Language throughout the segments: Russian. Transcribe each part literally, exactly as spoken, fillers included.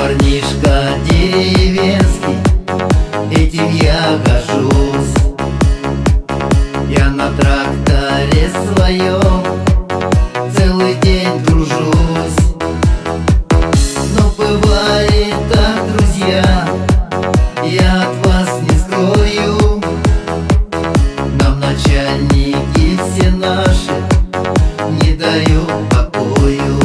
парнишка деревенский, этим я горжусь. Я на тракторе своем целый день тружусь. Но бывает так, друзья, я от вас не скрою, нам начальники все наши не дают покою.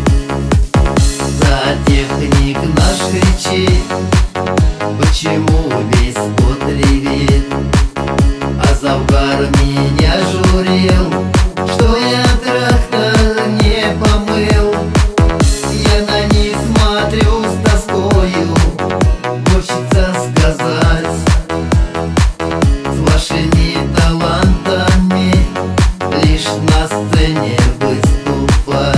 За техник наш кричит, почему весь год ревет, а завгар меня журил, что я трактор не помыл. Я на них смотрю с тоскою, хочется сказать: с вашими талантами лишь на сцене выступать.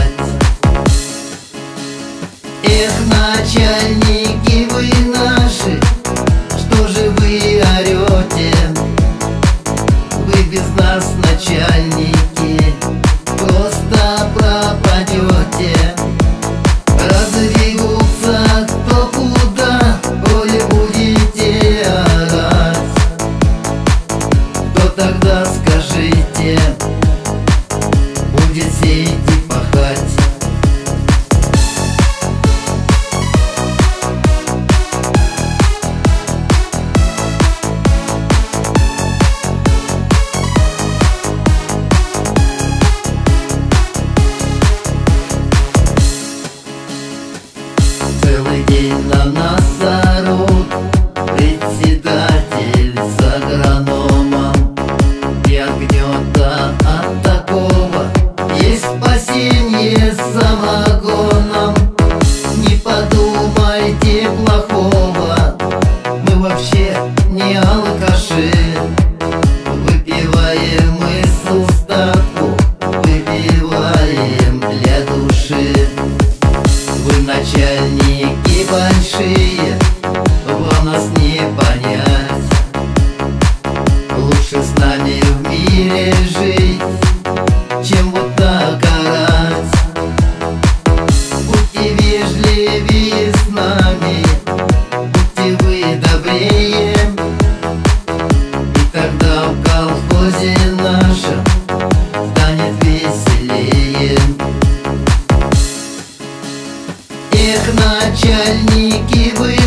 Эх, начальники вы наши, что же вы орете? Вы без нас, начальники, просто пропадете. Разбегутся кто куда, коли будете орать. Кто тогда, скажите, будет сеять и пахать? Целый день на нас орут председатель с агрономом, и от гнета от такого есть спасенье с самогоном. Не подумайте плохого, мы вообще не алкаши, выпиваем мы с устатку, выпиваем для души. Вы начальники большие, вам нас не понять. Лучше с нами в мире жить, чем вот так орать. Будьте вежливее с нами, будьте вы добрее, и тогда в колхозе нашем станет веселее. Эх, начальники вы